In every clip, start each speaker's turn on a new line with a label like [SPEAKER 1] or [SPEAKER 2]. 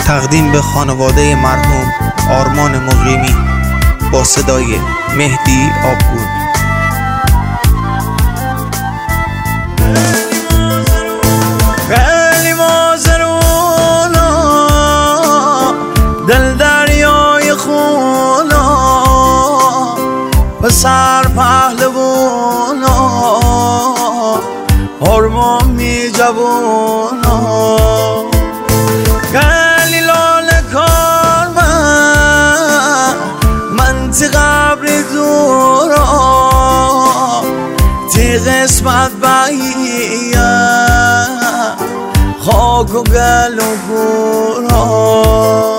[SPEAKER 1] تقدیم به خانواده مرحوم آرمان مقیمی با صدای مهدی آبگون.
[SPEAKER 2] خیلی مازرونا دل دریای خونا پسر پهلوانا آرمان می جوونا خیلی لاله کار من تی قبر دورا تی قسمت باییه خاک و گل و گورا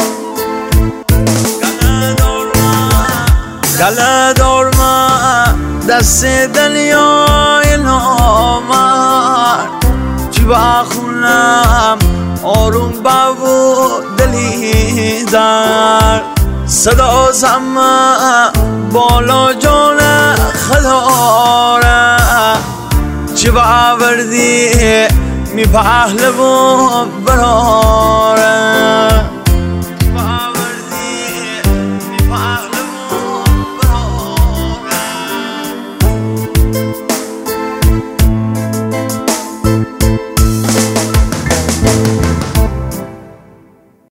[SPEAKER 2] گله دارم دست دنیای نامرد چی بخونم آروم بابو دلی در صدا زمه بالا جان خداره چی باوردی می پهلوان براره